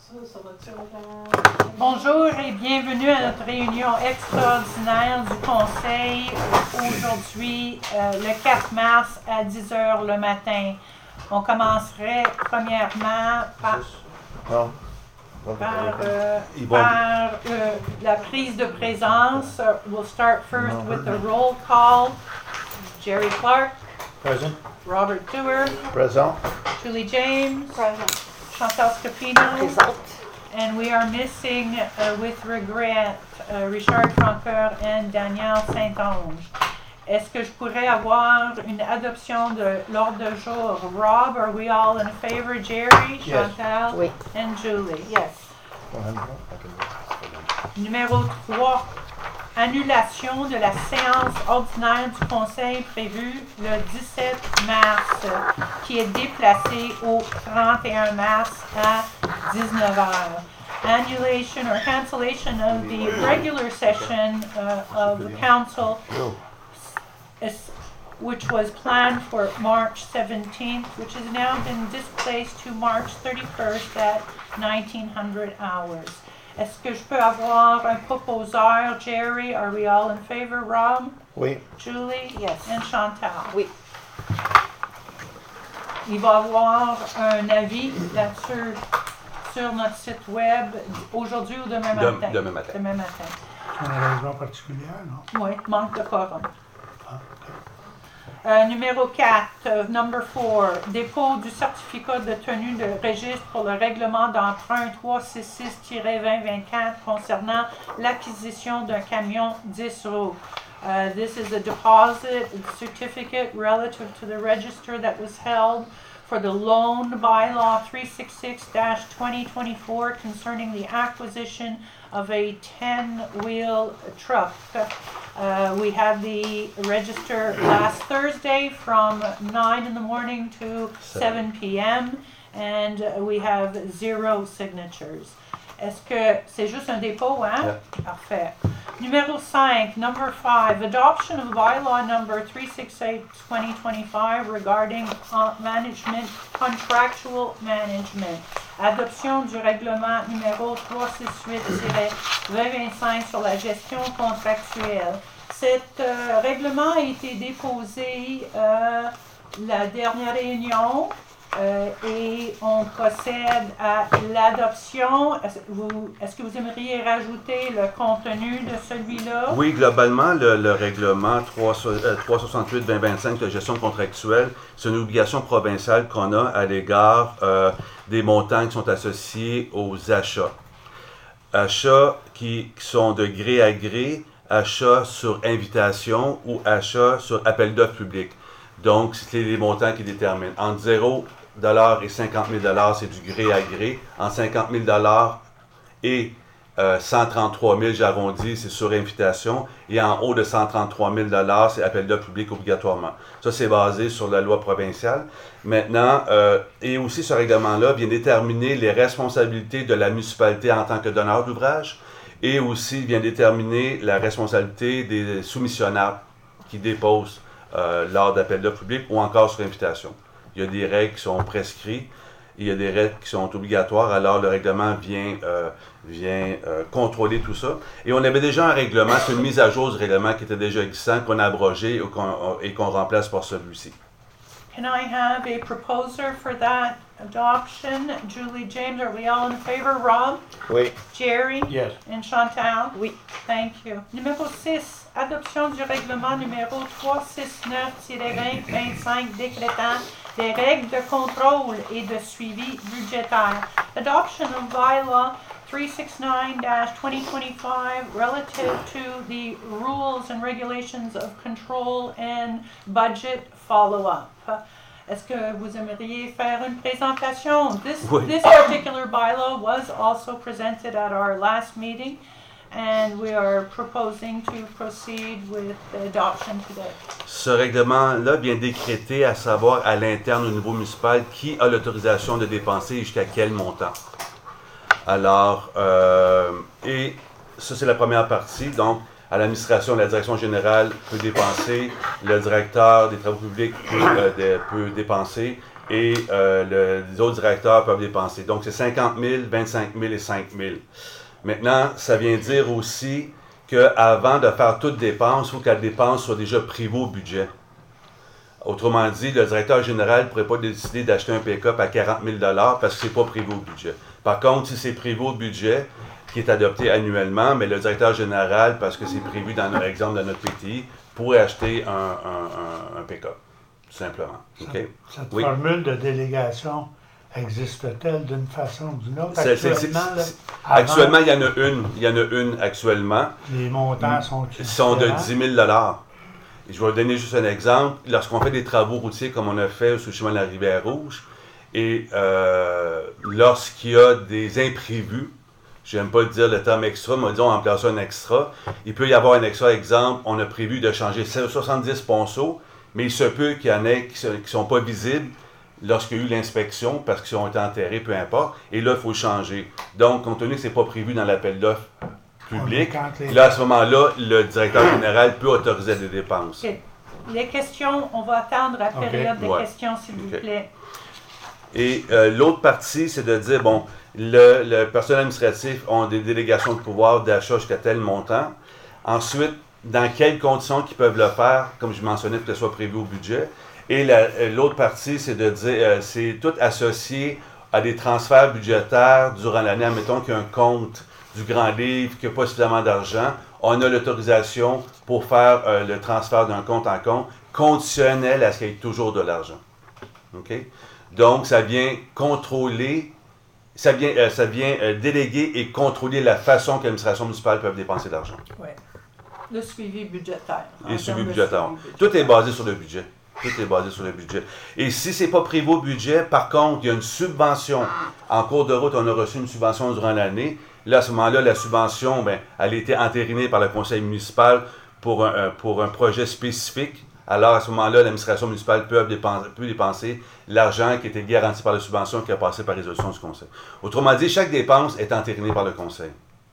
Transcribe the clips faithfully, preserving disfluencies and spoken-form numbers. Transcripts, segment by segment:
Bonjour et bienvenue à notre réunion extraordinaire du Conseil aujourd'hui, euh, le quatre mars à dix heures le matin. On commencerait premièrement par, Non. par, euh, par euh, la prise de présence. Uh, we'll start first with the roll call. Jerry Clark. Present. Robert Dewar. Present. Julie James. Present. Chantal Scapino. Result. And we are missing, uh, with regret, uh, Richard Francoeur and Danielle Saint-Onge. Est-ce que je pourrais avoir une adoption de l'ordre du jour? Rob, are we all in favor? Jerry, Yes. Chantal, Oui. and Julie? Yes. Numéro trois. Annulation de la séance ordinaire du Conseil prévue le dix-sept mars, qui est déplacée au trente et un mars à dix-neuf heures. Annulation or cancellation of the regular session uh, of the council, is, which was planned for March seventeenth, which has now been displaced to March thirty-first at nineteen hundred hours. Est-ce que je peux avoir un proposeur? Jerry, are we all in favor? Rob? Oui. Julie? Yes. And Chantal? Oui. Il va y avoir un avis là-dessus sur notre site web aujourd'hui ou demain Dem- matin? demain matin. Demain matin. Une raison particulière, non? Oui, manque de quorum. Ah, ok. Euh, numéro quatre, euh, number four, dépôt du certificat de tenue de registre pour le règlement d'emprunt trois cent soixante-six vingt vingt-quatre concernant l'acquisition d'un camion dix roues. Uh, this is a deposit certificate relative to the register that was held for the loan bylaw three sixty-six twenty twenty-four concerning the acquisition of a ten-wheel truck. Uh, we had the register last Thursday from nine in the morning to seven p.m. and uh, we have zero signatures. Est-ce que c'est juste un dépôt, hein? Yeah. Parfait. Numéro five, number five, adoption of bylaw number three sixty-eight twenty twenty-five regarding uh, management, contractual management. Adoption du règlement numéro trois cent soixante-huit vingt vingt-cinq sur la gestion contractuelle. Cet euh, règlement a été déposé euh, la dernière réunion. Euh, et on procède à l'adoption. Est-ce, vous, est-ce que vous aimeriez rajouter le contenu de celui-là? Oui, globalement, le, le règlement trois cent soixante-huit vingt vingt-cinq de gestion contractuelle, c'est une obligation provinciale qu'on a à l'égard euh, des montants qui sont associés aux achats. Achats qui, qui sont de gré à gré, achats sur invitation ou achats sur appel d'offres public. Donc, c'est les montants qui déterminent. Entre zéro dollars et cinquante mille dollars, c'est du gré à gré. Entre cinquante mille dollars et euh, cent trente-trois mille, j'arrondis, c'est sur invitation. Et en haut de cent trente-trois mille dollars, c'est appel d'offres public obligatoirement. Ça, c'est basé sur la loi provinciale. Maintenant, euh, et aussi ce règlement-là vient déterminer les responsabilités de la municipalité en tant que donneur d'ouvrage et aussi vient déterminer la responsabilité des soumissionnaires qui déposent Euh, lors d'appel d'offres publics ou encore sur invitation. Il y a des règles qui sont prescrites, il y a des règles qui sont obligatoires, alors le règlement vient, euh, vient euh, contrôler tout ça. Et on avait déjà un règlement, c'est une mise à jour du règlement qui était déjà existant, qu'on a abrogé et qu'on, et qu'on remplace par celui-ci. Can I have a proposer for that adoption? Julie James, are we all in favor? Rob? Oui. Jerry? Yes. And Chantal? Oui. Thank you. Numéro six, adoption du règlement numéro trois cent soixante-neuf vingt vingt-cinq décrétant des règles de contrôle et de suivi budgétaire. Adoption of bylaw three sixty-nine twenty twenty-five relative to the rules and regulations of control and budget follow-up. Est-ce que vous aimeriez faire une présentation? This, Oui. this particular bylaw was also presented at our last meeting, and we are proposing to proceed with the adoption today. Ce règlement-là vient décréter, à savoir à l'interne au niveau municipal, qui a l'autorisation de dépenser jusqu'à quel montant. Alors, euh, et ça c'est la première partie, donc à l'administration, la direction générale peut dépenser, le directeur des travaux publics peut, euh, de, peut dépenser, et euh, le, les autres directeurs peuvent dépenser. Donc, c'est cinquante mille, vingt-cinq mille et cinq mille. Maintenant, ça vient dire aussi qu'avant de faire toute dépense, il faut que la dépense soit déjà privée au budget. Autrement dit, le directeur général ne pourrait pas décider d'acheter un pick-up à quarante mille dollars parce que ce n'est pas privé au budget. Par contre, si c'est privé au budget, qui est adopté annuellement, mais le directeur général, parce que c'est prévu dans notre exemple de notre P T I, pourrait acheter un, un, un, un pick-up, tout simplement. Okay? Cette Oui. formule de délégation existe-t-elle d'une façon ou d'une autre? C'est, c'est, Actuellement, c'est, là, c'est, avant, actuellement, il y en a une. Il y en a une actuellement. les montants sont Ils sont de différents. dix mille dollars. Et je vais vous donner juste un exemple. Lorsqu'on fait des travaux routiers comme on a fait sur le chemin de la Rivière-Rouge, et euh, lorsqu'il y a des imprévus, j'aime pas dire le terme extra, mais disons, on place un extra, il peut y avoir un extra. Exemple, on a prévu de changer soixante-dix ponceaux, mais il se peut qu'il y en ait qui ne sont pas visibles lorsqu'il y a eu l'inspection, parce qu'ils ont été enterrés, peu importe, et là, il faut changer. Donc, compte tenu que ce n'est pas prévu dans l'appel d'offres public, les... là, à ce moment-là, le directeur général peut autoriser des dépenses. Okay. Les questions, on va attendre la Okay. période des Ouais. questions, s'il vous Okay. plaît. Et euh, l'autre partie, c'est de dire, bon, le, le personnel administratif a des délégations de pouvoir d'achat jusqu'à tel montant. Ensuite, dans quelles conditions qu'ils peuvent le faire, comme je mentionnais, que ce soit prévu au budget. Et la, l'autre partie, c'est de dire, euh, c'est tout associé à des transferts budgétaires durant l'année. Admettons qu'il y a un compte du Grand Livre, qu'il n'y a pas suffisamment d'argent. On a l'autorisation pour faire euh, le transfert d'un compte en compte, conditionnel à ce qu'il y ait toujours de l'argent. OK? Donc, ça vient contrôler, ça vient, euh, ça vient euh, déléguer et contrôler la façon que l'administration municipale peut dépenser de l'argent. Oui. Le suivi budgétaire. Et le En suivi termes de budgétaire. suivi budgétaire. Tout est basé sur le budget. Tout est basé sur le budget. Et si ce n'est pas prévu au budget, par contre, il y a une subvention. En cours de route, on a reçu une subvention durant l'année. Là, à ce moment-là, la subvention, ben, elle a été entérinée par le conseil municipal pour un, pour un projet spécifique. Alors, à ce moment-là, l'administration municipale peut dépenser, peut dépenser l'argent qui était garanti par la subvention qui a passé par résolution du conseil. Autrement dit, chaque dépense est entérinée par le conseil.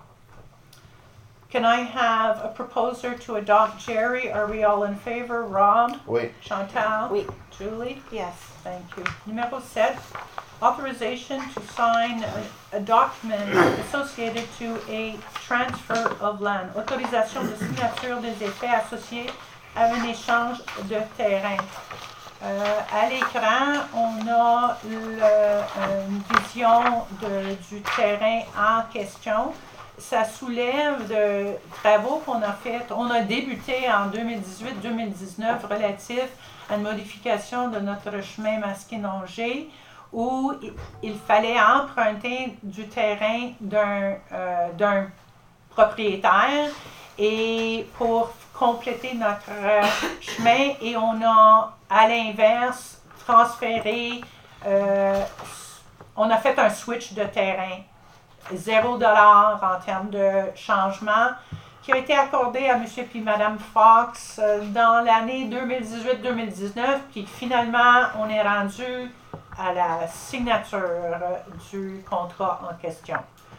Can I have a proposer to adopt Jerry? Are we all in favor? Rob? Oui. Chantal? Oui. Julie? Yes. Thank you. Numéro sept, authorization to sign a, a document associated to a transfer of land. Autorisation de signature des effets associés à un échange de terrain. Euh, à l'écran, on a le, une vision de, du terrain en question. Ça soulève de travaux qu'on a fait, on a débuté en deux mille dix-huit deux mille dix-neuf relatif à une modification de notre chemin Masquinongé où il, il fallait emprunter du terrain d'un, euh, d'un propriétaire et pour compléter notre euh, chemin et on a à l'inverse transféré, euh, on a fait un switch de terrain. Zéro dollar en termes de changement qui a été accordé à M. et Mme Fox euh, dans l'année deux mille dix-huit deux mille dix-neuf, puis finalement, on est rendu à la signature euh, du contrat en question.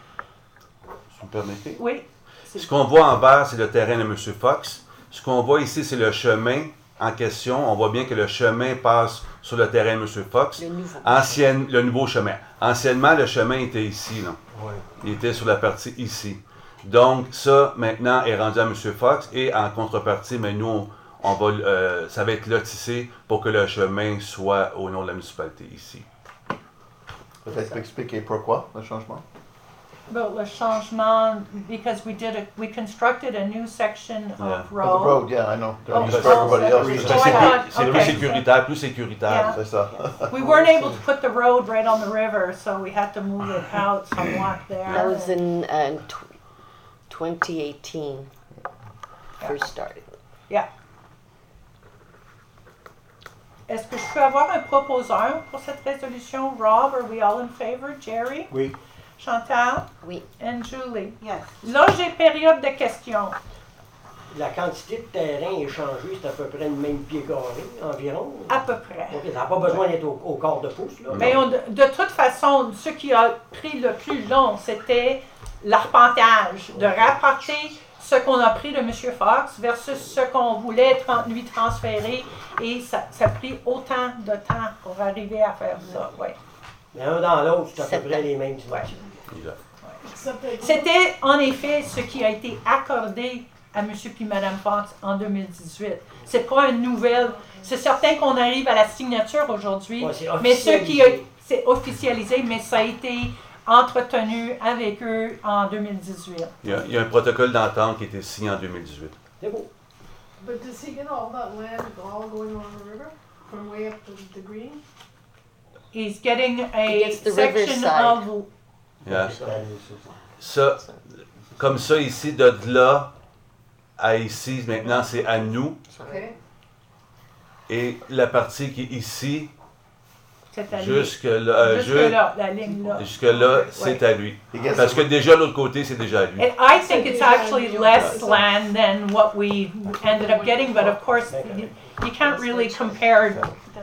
Si vous me permettez? Oui. Ce qu'on voit en vert, c'est le terrain de M. Fox. Ce qu'on voit ici, c'est le chemin en question. On voit bien que le chemin passe sur le terrain de M. Fox. Le nouveau. Ancienne, le nouveau chemin. Anciennement, le chemin était ici, là. Oui. Il était sur la partie ici. Donc, ça, maintenant, est rendu à M. Fox. Et en contrepartie, mais nous, on, on va, euh, ça va être lotissé pour que le chemin soit au nom de la municipalité ici. Peut-être expliquer pourquoi le changement. Bon, le changement, because we did a, we constructed a new section Yeah. of Oh, the road. road, yeah, I know. Oh, Just oh, for everybody oh, else. oh, C'est, I sécu- thought- c'est okay. plus sécuritaire, plus sécuritaire. Yeah. C'est ça. We weren't able to put the road right on the river, so we had to move it out somewhat there. That was in uh, tw- twenty eighteen. First started. Est-ce que je peux avoir un proposeur pour cette résolution? Rob, are we all in favor? Jerry? Oui. Chantal? Oui. And Julie? Yes. Là, j'ai période de questions. La quantité de terrain échangé, c'est à peu près le même pied carré environ. À peu près. OK, ça n'a pas besoin d'être au, au quart de pouce, là. Mais on- de, de toute façon, ce qui a pris le plus long, c'était l'arpentage, de rapporter ce qu'on a pris de M. Fox versus ce qu'on voulait tra- lui transférer. Et ça, ça a pris autant de temps pour arriver à faire ça. Ouais. Mais un dans l'autre, c'est à Sept peu près ans. les mêmes dimensions. Il a- C'était en effet ce qui a été accordé à M. puis Mme Fox en deux mille dix-huit. C'est pas une nouvelle. C'est certain qu'on arrive à la signature aujourd'hui, Ouais, c'est mais ce qui a, officialisé. c'est officialisé, mais ça a été entretenu avec eux en deux mille dix-huit. Il y a, il y a un protocole d'entente qui a été signé en deux mille dix-huit. C'est beau. But does he get all that land all going along the river from way up to the green? He's getting He a gets the section riverside. of... Yeah. Ça, comme ça, ici, de là à ici, maintenant, c'est à nous. Okay. Et la partie qui est ici, Cette année. jusque là, euh, Jusque ju- là, la ligne là. jusque là, c'est à lui. He gets Parce que déjà, l'autre côté, c'est déjà à lui. And I think it's actually less land than what we ended up getting, but of course, you, you can't really compare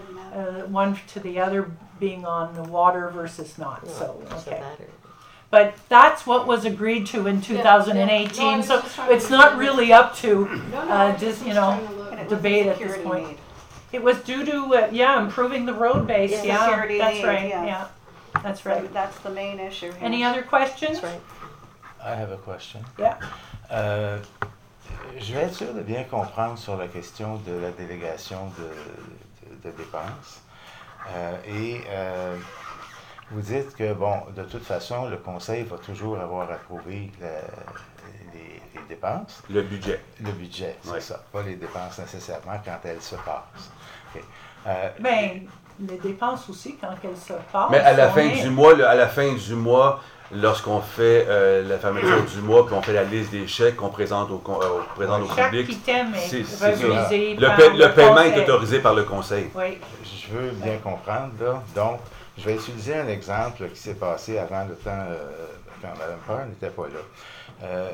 uh, one to the other being on the water versus not. So, Doesn't okay. matter. But that's what was agreed to in two thousand eighteen. So it's not really up to No, no, uh, I just, you was know, trying to look. debate at this point. It was due to, uh, yeah, improving the road base. Yeah. Yeah, Security that's need, right. yeah. Yeah, that's right. So that's the main issue here. Any other questions? That's right. I have a question. Yeah. Euh, je vais être sûr de bien comprendre sur la question de la délégation de, de, de dépenses. Euh, et euh, vous dites que, bon, de toute façon, le Conseil va toujours avoir approuvé la- les, les dépenses, Le budget. le budget, c'est Ouais. ça, pas les dépenses nécessairement quand elles se passent. OK. Euh, Ben, les dépenses aussi, quand elles se passent. Mais à la on fin est- du mois, là, à la fin du mois, lorsqu'on fait euh, la fermeture du mois, puis on fait la liste des chèques qu'on présente au, con- euh, on présente au Chaque public, item est c'est- c'est ça. revisé le, par paie- le paiement Conseil. est autorisé par le Conseil. Oui. Je veux bien comprendre, là. Donc, je vais utiliser un exemple là, qui s'est passé avant le temps, euh, quand Mme Peur n'était pas là. Euh,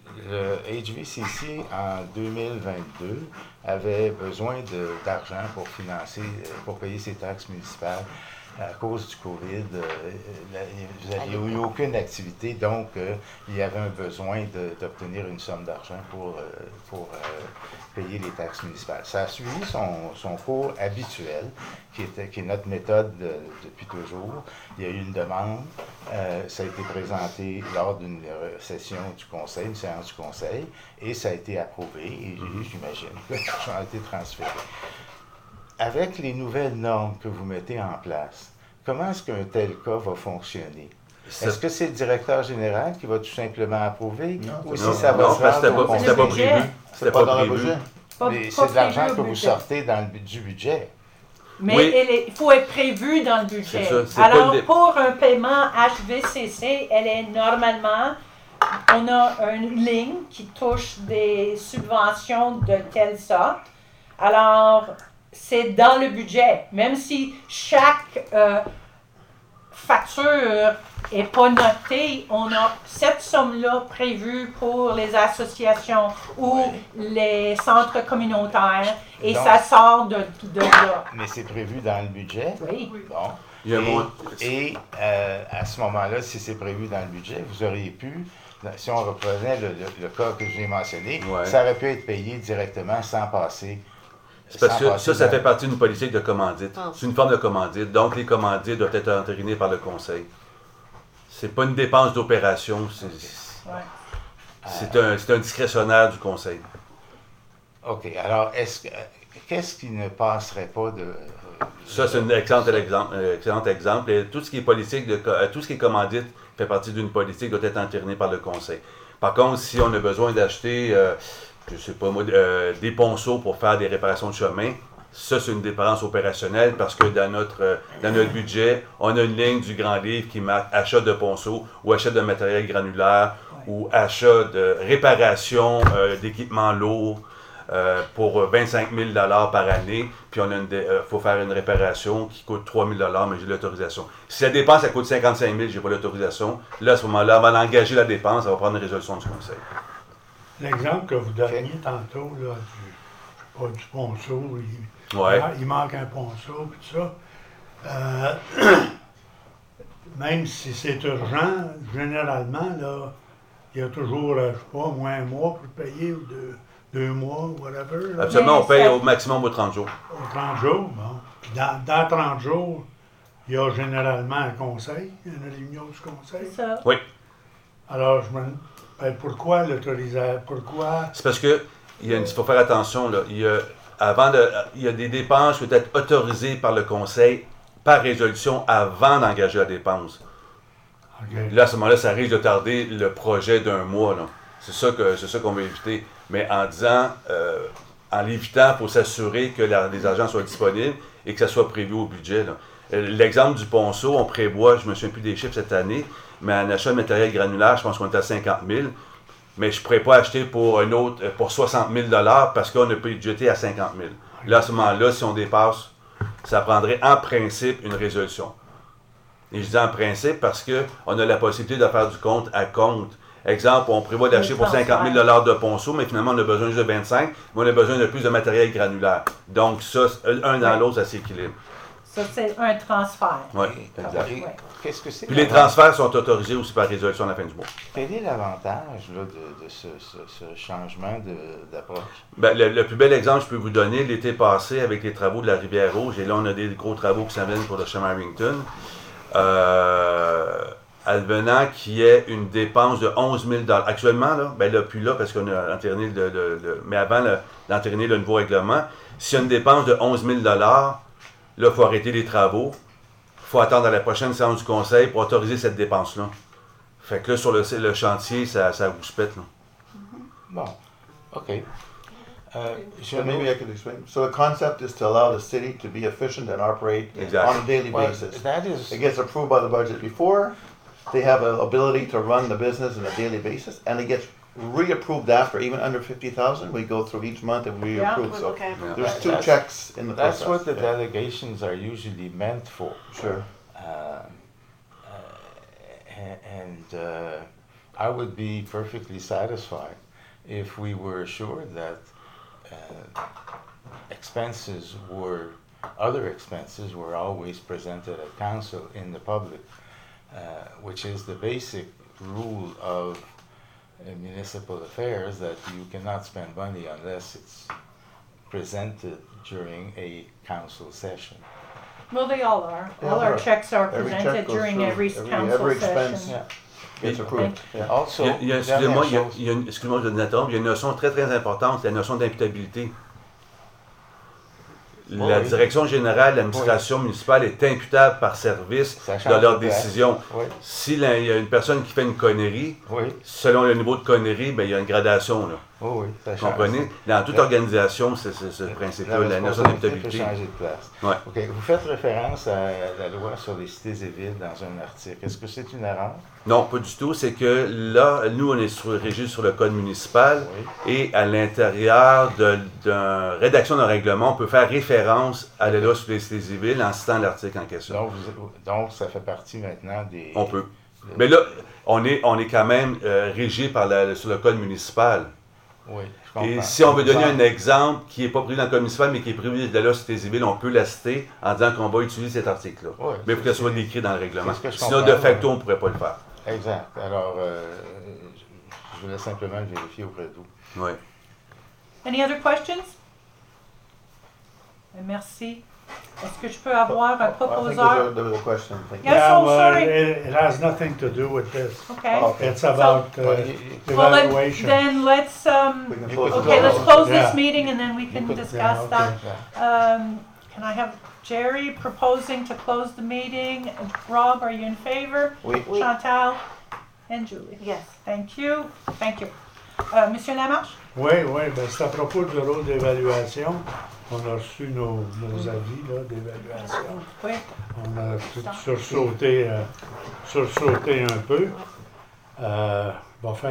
le H V C C, en deux mille vingt-deux, avait besoin de- d'argent pour financer, euh, pour payer ses taxes municipales. À cause du COVID, euh, la- vous n'aviez eu aucune activité, donc euh, il y avait un besoin de- d'obtenir une somme d'argent pour, euh, pour euh, payer les taxes municipales. Ça a suivi son, son cours habituel, qui, était, qui est notre méthode de- depuis toujours. Il y a eu une demande, euh, ça a été présenté lors d'une euh, session du Conseil, une séance du Conseil, et ça a été approuvé, et j'imagine que l'argent a été transféré. Avec les nouvelles normes que vous mettez en place, comment est-ce qu'un tel cas va fonctionner? Est-ce que c'est le directeur général qui va tout simplement approuver? Non, ou non, si ça va non, se parce que rendre c'était au pas, Conseil? c'était pas Le budget. prévu. C'était pas pas dans le prévu. budget. Pas- Mais pas c'est de l'argent prévu au que vous budget. sortez dans le, bu- du budget. Mais Oui. il faut être prévu dans le budget. C'est ça, c'est pas Alors, le dé- pour un paiement H V C C, elle est normalement, on a une ligne qui touche des subventions de telle sorte. Alors, c'est dans le budget. Même si chaque euh, facture n'est pas notée, on a cette somme-là prévue pour les associations ou les centres communautaires et Donc- ça sort de, de là. Mais c'est prévu dans le budget. Oui. Bon. Il y a un Et, mot- et, euh, à ce moment-là, si c'est prévu dans le budget, vous auriez pu, si on reprenait le, le- le cas que j'ai mentionné, Ouais. ça aurait pu être payé directement sans passer. C'est parce sans que passer ça, ça dans- fait partie d'une politique de commandite. Ah. C'est une forme de commandite. Donc, les commandites doivent être entérinées par le Conseil. C'est pas une dépense d'opération. C'est Ouais. c'est un, c'est un discrétionnaire du Conseil. OK. Alors, est-ce que, qu'est-ce qui ne passerait pas de. Ça, c'est un excellent exemple. un excellent exemple. Et tout ce qui est politique, de, co- euh, tout ce qui est commandite fait partie d'une politique, doit être entériné par le Conseil. Par contre, si on a besoin d'acheter, euh, je sais pas moi, euh, des ponceaux pour faire des réparations de chemin, ça, c'est une dépense opérationnelle parce que dans notre, euh, dans notre budget, on a une ligne du grand livre qui marque achat de ponceaux ou achat de matériel granulaire ou achat de réparation euh, d'équipements lourds. Euh, pour vingt-cinq mille dollars par année, puis on a une dé- euh, faut faire une réparation qui coûte trois mille dollars, mais j'ai l'autorisation. Si la dépense, elle coûte cinquante-cinq mille, j'ai pas l'autorisation. Là, à ce moment-là, avant d'engager la dépense, ça va prendre une résolution du Conseil. L'exemple que vous donniez tantôt, là, du, je sais pas, du ponceau, il, Ouais. il manque un ponceau, puis tout ça. Euh, même si c'est urgent, généralement, là, il y a toujours, euh, je sais pas, moins un mois pour payer ou deux, deux mois, whatever. Là. Absolument, on Mais paye ça- au maximum aux trente jours. Au trente jours, bon. Puis dans, dans trente jours, il y a généralement un conseil, une réunion du conseil. C'est ça. Alors, je me ben, pourquoi l'autorisation? Pourquoi? C'est parce que il y a une- il faut faire attention, là. Il y a, avant de, il y a des dépenses qui doivent être autorisées par le conseil par résolution avant d'engager la dépense. OK. Là, à ce moment-là, ça risque de tarder le projet d'un mois. Là. C'est ça que c'est ça qu'on veut éviter. Mais en disant, euh, en l'évitant, il faut s'assurer que la- les agents soient disponibles et que ça soit prévu au budget. Là. Euh, L'exemple du ponceau, on prévoit, je ne me souviens plus des chiffres cette année, mais en achat de matériel granulaire, je pense qu'on est à cinquante mille. Mais je ne pourrais pas acheter pour un autre euh, pour soixante mille parce qu'on a budgété à cinquante mille. Là, à ce moment-là, si on dépasse, ça prendrait en principe une résolution. Et je dis en principe parce qu'on a la possibilité de faire du compte à compte. Exemple, on prévoit d'acheter pour cinquante mille de ponceau, mais finalement, on a besoin juste de vingt-cinq, mais on a besoin de plus de matériel granulaire. Donc, ça, un dans l'autre, ça s'équilibre. Ça, c'est un transfert. Oui, Et- exact. et Ouais. Qu'est-ce que c'est? Puis les l'avantage? transferts sont autorisés aussi par résolution à la fin du mois. Quel est l'avantage là, de, de ce, ce- ce changement de- d'approche? Ben, le, le plus bel exemple que je peux vous donner, l'été passé, avec les travaux de la Rivière-Rouge, et là, on a des gros travaux qui s'en viennent pour le chemin Harrington, euh, advenant qu'il y ait une dépense de onze mille dollars. Actuellement, là, ben là, plus là, parce qu'on a entériné le, le- le- mais avant le- d'entériner le nouveau règlement, s'il y a une dépense de onze mille dollars, là, il faut arrêter les travaux. Il faut attendre à la prochaine séance du conseil pour autoriser cette dépense-là. Fait que là, sur le, le chantier, ça, ça rouspète, là. Bon, OK. Euh, je So maybe I could explain. So the concept is to allow the city to be efficient and operate Exactly. on a daily well, basis. that is, It gets approved by the budget before. They have an ability to run the business on a daily basis, and it gets reapproved after, even under fifty thousand. We go through each month and we Yeah. approve. So Okay. Yeah. there's two That's- checks in the that's process. what the Yeah. delegations are usually meant for. Sure. Um, uh, a- and uh, I would be perfectly satisfied if we were assured that uh, expenses were, other expenses were always presented at council in the public, uh, which is the basic rule of uh, municipal affairs, that you cannot spend money unless it's presented during a council session. Well, they all are. They All all our are. checks are Every check presented goes during through. every Every- council every session. expense. Yeah. Gets approved. Yeah. Also, Il y a- il y a- dernière excusez-moi, il y a- chose- il y a une- excusez-moi de vous interrompre, il y a une notion très très importante, la notion d'imputabilité. La Oui. direction générale de l'administration municipale est imputable par service Ça de change leurs de place. décisions. Oui, Si la- il y a une personne qui fait une connerie, oui, selon le niveau de connerie, ben, il y a une gradation. Là. oui, oui, ça Vous change. comprenez? Dans toute La- organisation, c'est c'est ce principe-là, la, La notion responsabilité peut d'imputabilité. changer de place. Ouais. OK. Vous faites référence à la loi sur les cités et villes dans un article. Est-ce que c'est une erreur? Non, pas du tout. C'est que là, nous, on est sur, régi sur le code municipal Oui. et à l'intérieur de, d'une rédaction d'un règlement, on peut faire référence à la loi sur les cités civiles en citant l'article en question. Donc, vous- donc, ça fait partie maintenant des... On peut. Mais là, on est, on est quand même euh, régi par la, sur le code municipal. Oui, je comprends. Et si on veut donner un Exemple, exemple qui n'est pas prévu dans le code municipal, mais qui est prévu de la loi sur les cités civiles, on peut la citer en disant qu'on va utiliser cet article-là. Oui, Mais il faut que ça soit c'est- décrit dans le règlement. c'est ce que je Sinon, de comprends, facto, oui. on ne pourrait pas le faire. Exact. Alors, euh, je- je voulais simplement le vérifier auprès de vous. Oui. Any other questions? Eh, Merci. Est-ce que je peux avoir un I think there proposeur? was, there was a question. Thank you. Yes, Yeah, oh, well, sorry. It, it has nothing to do with this. Okay. Okay. It's about uh, Well, you- you- Well, let- evaluation. then let's, um, We can You close could- it okay, off. let's close Yeah. this meeting and then we can could- discuss yeah, okay. that. Um, can I have Jerry proposing to close the meeting? Rob, are you in favor? Oui. Oui. Chantal and Julie? Yes. Thank you, thank you. Euh, Monsieur Lamarche? Oui, oui, ben c'est à propos du rôle d'évaluation. On a reçu nos, nos avis là, d'évaluation. Oui. On a tout sursauté, euh, sursauté un peu. Euh, va faire